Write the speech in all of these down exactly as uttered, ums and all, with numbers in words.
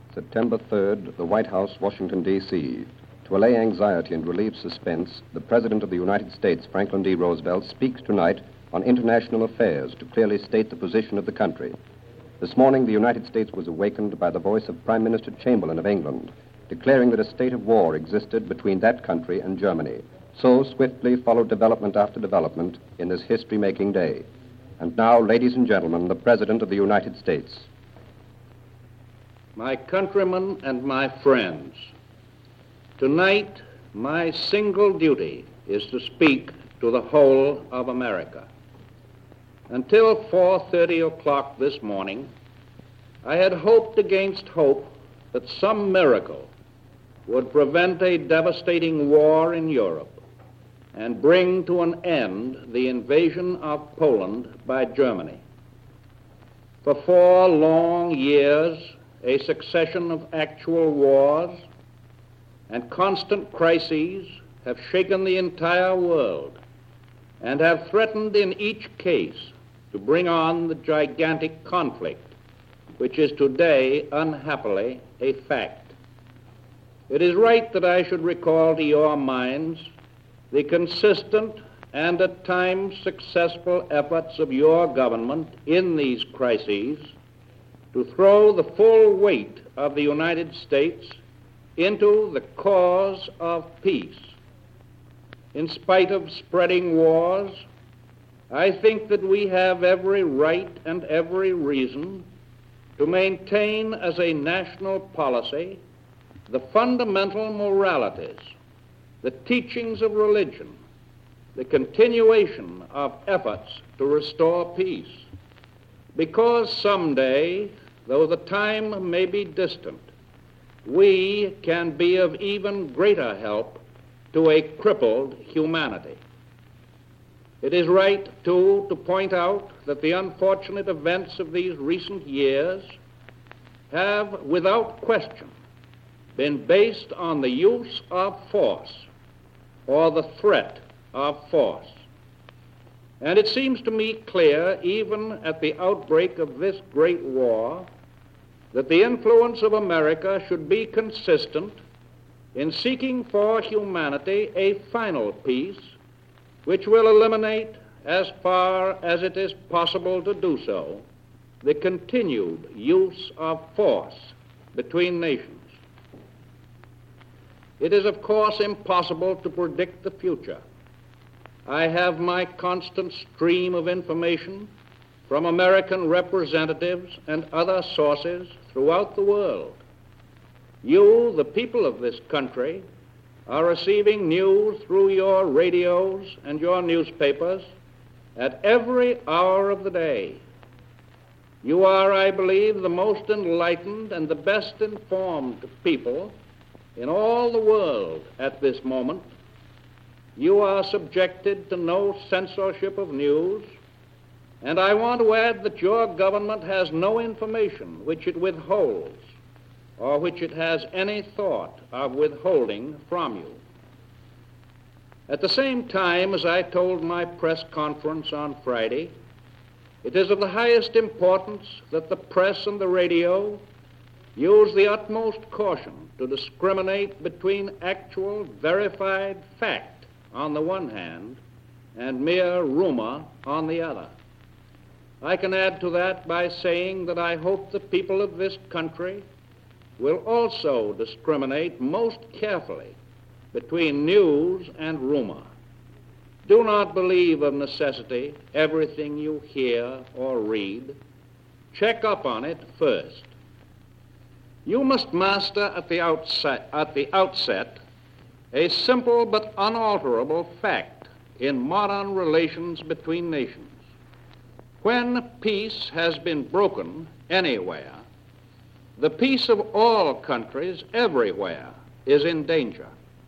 September third, the White House, Washington, D C To allay anxiety and relieve suspense, the President of the United States, Franklin D. Roosevelt, speaks tonight on international affairs to clearly state the position of the country. This morning, the United States was awakened by the voice of Prime Minister Chamberlain of England, declaring that a state of war existed between that country and Germany. So swiftly followed development after development in this history-making day. And now, ladies and gentlemen, the President of the United States. My countrymen and my friends, tonight my single duty is to speak to the whole of America. Until four thirty o'clock this morning, I had hoped against hope that some miracle would prevent a devastating war in Europe and bring to an end the invasion of Poland by Germany. For four long years, a succession of actual wars and constant crises have shaken the entire world and have threatened in each case to bring on the gigantic conflict, which is today, unhappily, a fact. It is right that I should recall to your minds the consistent and at times successful efforts of your government in these crises to throw the full weight of the United States into the cause of peace. In spite of spreading wars, I think that we have every right and every reason to maintain as a national policy the fundamental moralities, the teachings of religion, the continuation of efforts to restore peace. Because someday, though the time may be distant, we can be of even greater help to a crippled humanity. It is right, too, to point out that the unfortunate events of these recent years have, without question, been based on the use of force or the threat of force. And it seems to me clear, even at the outbreak of this great war, that the influence of America should be consistent in seeking for humanity a final peace which will eliminate, as far as it is possible to do so, the continued use of force between nations. It is, of course, impossible to predict the future. I have my constant stream of information from American representatives and other sources throughout the world. You, the people of this country, are receiving news through your radios and your newspapers at every hour of the day. You are, I believe, the most enlightened and the best informed people in all the world at this moment. You are subjected to no censorship of news, and I want to add that your government has no information which it withholds or which it has any thought of withholding from you. At the same time, as I told my press conference on Friday, it is of the highest importance that the press and the radio use the utmost caution to discriminate between actual, verified fact on the one hand and mere rumor on the other. I can add to that by saying that I hope the people of this country will also discriminate most carefully between news and rumor. Do not believe of necessity everything you hear or read. Check up on it first. You must master at the outset, at the outset a simple but unalterable fact in modern relations between nations. When peace has been broken anywhere, the peace of all countries everywhere is in danger.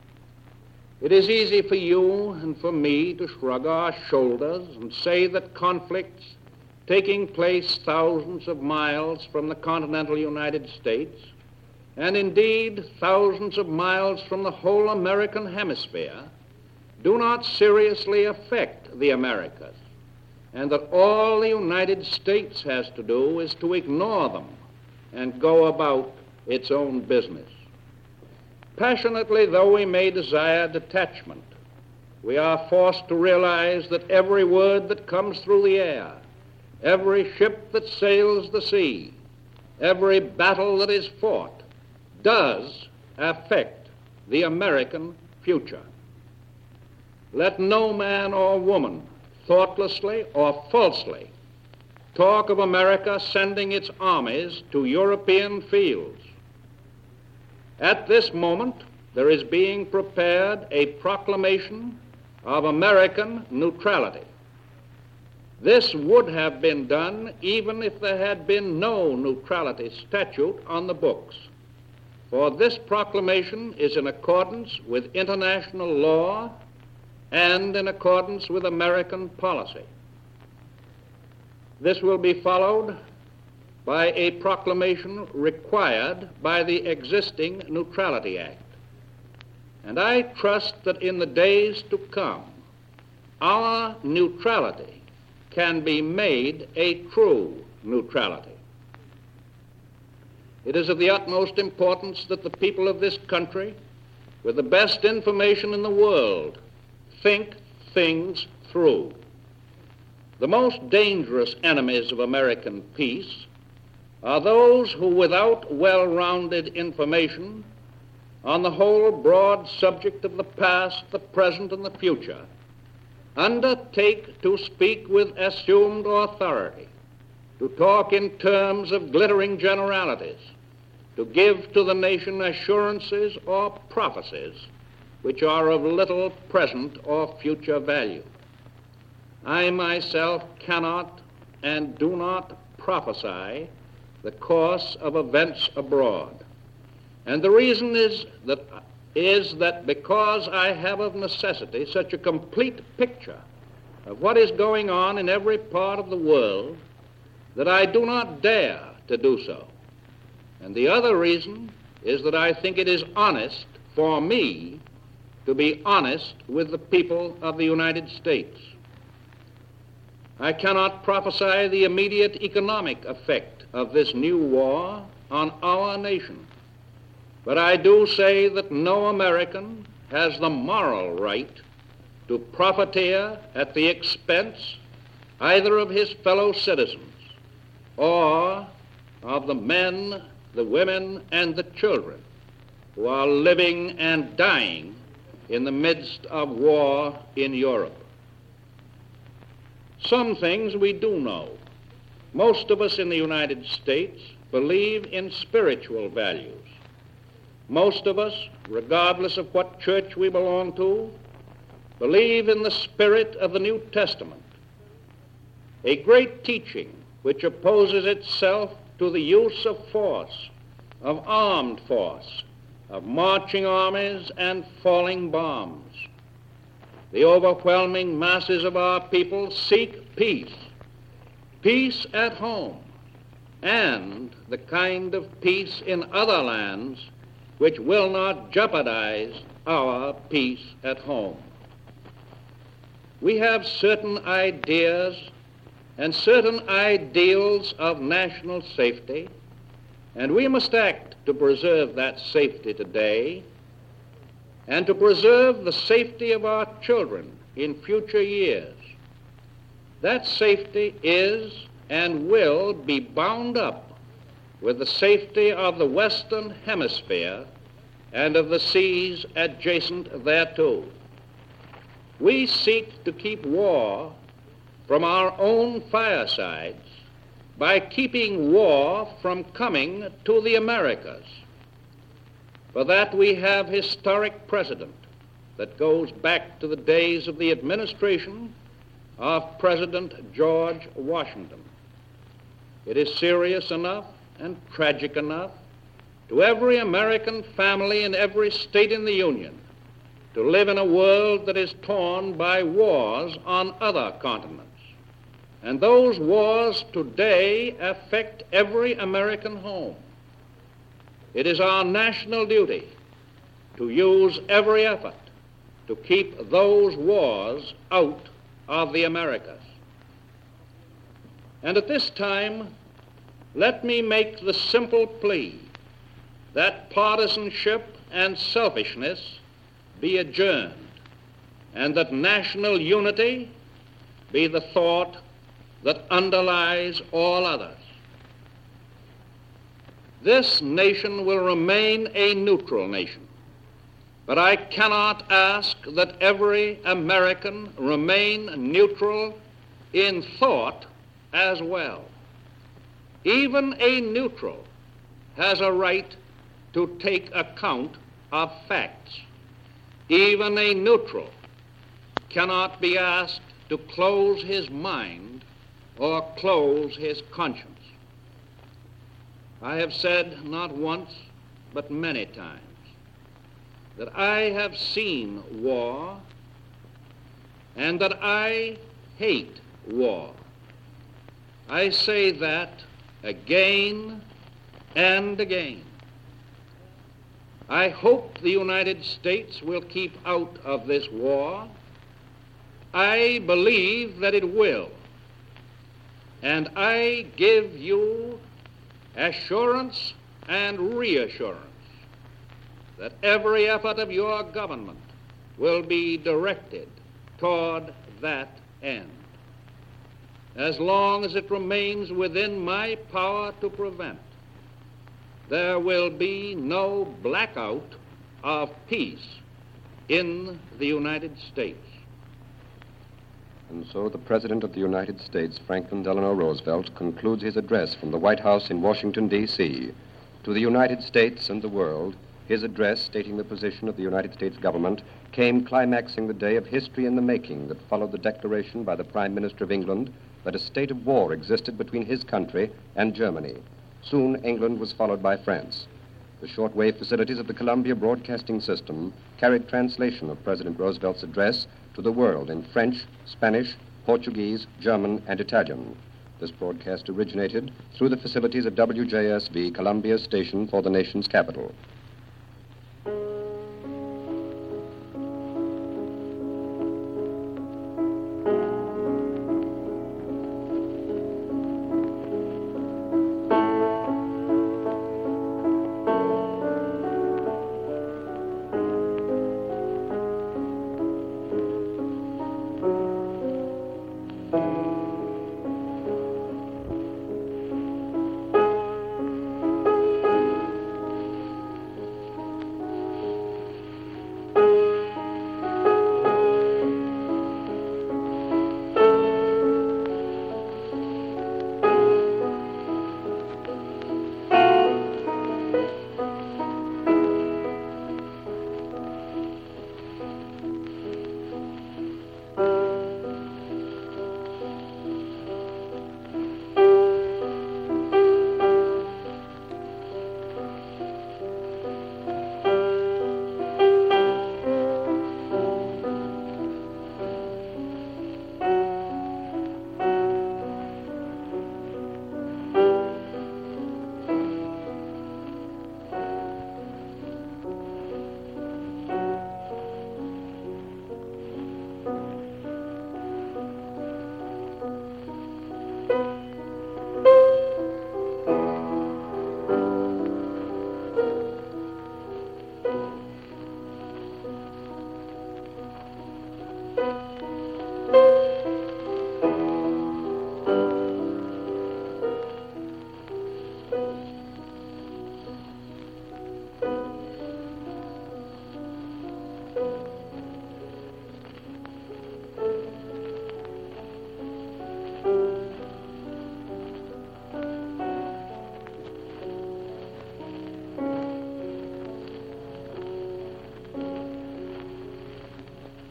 It is easy for you and for me to shrug our shoulders and say that conflicts taking place thousands of miles from the continental United States, and indeed thousands of miles from the whole American hemisphere, do not seriously affect the Americas, and that all the United States has to do is to ignore them and go about its own business. Passionately though we may desire detachment, we are forced to realize that every word that comes through the air, every ship that sails the sea, every battle that is fought, does affect the American future. Let no man or woman thoughtlessly or falsely talk of America sending its armies to European fields. At this moment, there is being prepared a proclamation of American neutrality. This would have been done even if there had been no neutrality statute on the books, for this proclamation is in accordance with international law and in accordance with American policy. This will be followed by a proclamation required by the existing Neutrality Act. And I trust that in the days to come, our neutrality can be made a true neutrality. It is of the utmost importance that the people of this country, with the best information in the world, think things through. The most dangerous enemies of American peace are those who, without well-rounded information on the whole broad subject of the past, the present, and the future, undertake to speak with assumed authority, to talk in terms of glittering generalities, to give to the nation assurances or prophecies which are of little present or future value. I myself cannot and do not prophesy the course of events abroad. And the reason is that, is that because I have of necessity such a complete picture of what is going on in every part of the world that I do not dare to do so. And the other reason is that I think it is honest for me to be honest with the people of the United States. I cannot prophesy the immediate economic effect of this new war on our nation, but I do say that no American has the moral right to profiteer at the expense either of his fellow citizens or of the men, the women, and the children who are living and dying in the midst of war in Europe. Some things we do know. Most of us in the United States believe in spiritual values. Most of us, regardless of what church we belong to, believe in the spirit of the New Testament, a great teaching which opposes itself to the use of force, of armed force, of marching armies and falling bombs. The overwhelming masses of our people seek peace, peace at home, and the kind of peace in other lands which will not jeopardize our peace at home. We have certain ideas and certain ideals of national safety, and we must act to preserve that safety today and to preserve the safety of our children in future years. That safety is and will be bound up with the safety of the Western Hemisphere and of the seas adjacent thereto. We seek to keep war from our own firesides by keeping war from coming to the Americas. For that we have historic precedent that goes back to the days of the administration of President George Washington. It is serious enough and tragic enough to every American family in every state in the Union to live in a world that is torn by wars on other continents. And those wars today affect every American home. It is our national duty to use every effort to keep those wars out of the Americas. And at this time, let me make the simple plea that partisanship and selfishness be adjourned, and that national unity be the thought that underlies all others. This nation will remain a neutral nation, but I cannot ask that every American remain neutral in thought as well. Even a neutral has a right to take account of facts. Even a neutral cannot be asked to close his mind or close his conscience. I have said not once, but many times, that I have seen war and that I hate war. I say that again and again. I hope the United States will keep out of this war. I believe that it will. And I give you assurance and reassurance that every effort of your government will be directed toward that end. As long as it remains within my power to prevent, there will be no blackout of peace in the United States. And so the President of the United States, Franklin Delano Roosevelt, concludes his address from the White House in Washington, D C To the United States and the world, his address stating the position of the United States government came climaxing the day of history in the making that followed the declaration by the Prime Minister of England that a state of war existed between his country and Germany. Soon, England was followed by France. The shortwave facilities of the Columbia Broadcasting System carried translation of President Roosevelt's address to the world in French, Spanish, Portuguese, German, and Italian. This broadcast originated through the facilities of W J S V, Columbia's station for the nation's capital.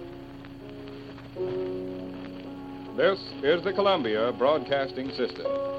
This is the Columbia Broadcasting System.